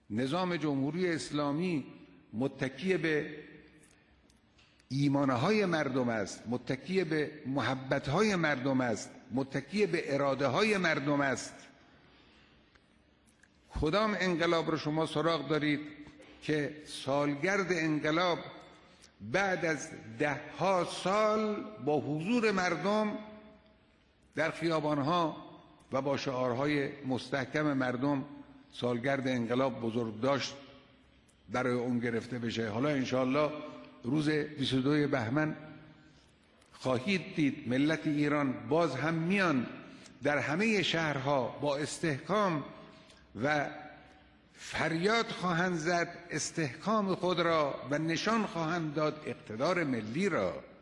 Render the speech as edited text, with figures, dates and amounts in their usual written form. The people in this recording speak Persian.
نظام جمهوری اسلامی متکی به ایمانهای مردم است، متکی به محبتهای مردم است، متکی به اراده های مردم است. کدام انقلاب رو شما سراغ دارید که سالگرد انقلاب بعد از 10 سال با حضور مردم در خیابانها و با شعارهای مستحکم مردم سالگرد انقلاب بزرگ داشت برای اون گرفته بشه؟ حالا انشاءالله روز 22 بهمن خواهید دید ملت ایران باز هم میان در همه شهرها با استحکام و فریاد خواهند زد استحکام خود را و نشان خواهند داد اقتدار ملی را.